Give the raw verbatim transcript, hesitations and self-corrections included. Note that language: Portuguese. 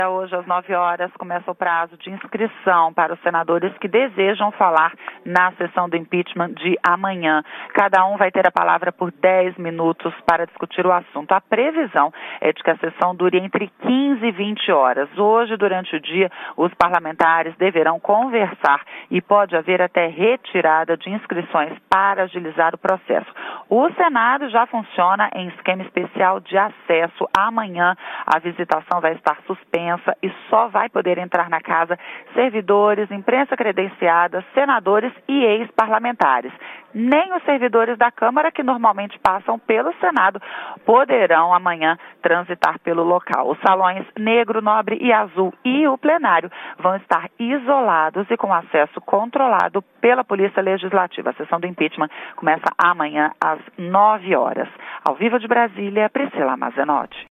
Hoje, às nove horas, começa o prazo de inscrição para os senadores que desejam falar na sessão do impeachment de amanhã. Cada um vai ter a palavra por dez minutos para discutir o assunto. A previsão é de que a sessão dure entre quinze e vinte horas. Hoje, durante o dia, os parlamentares deverão conversar e pode haver até retirada de inscrições para agilizar o processo. O Senado já funciona em esquema especial de acesso. Amanhã, a visitação vai estar suspensa e só vai poder entrar na casa servidores, imprensa credenciada, senadores e ex-parlamentares. Nem os servidores da Câmara, que normalmente passam pelo Senado, poderão amanhã transitar pelo local. Os salões negro, nobre e azul e o plenário vão estar isolados e com acesso controlado pela Polícia Legislativa. A sessão do impeachment começa amanhã às nove horas. Ao vivo de Brasília, Priscila Mazenotti.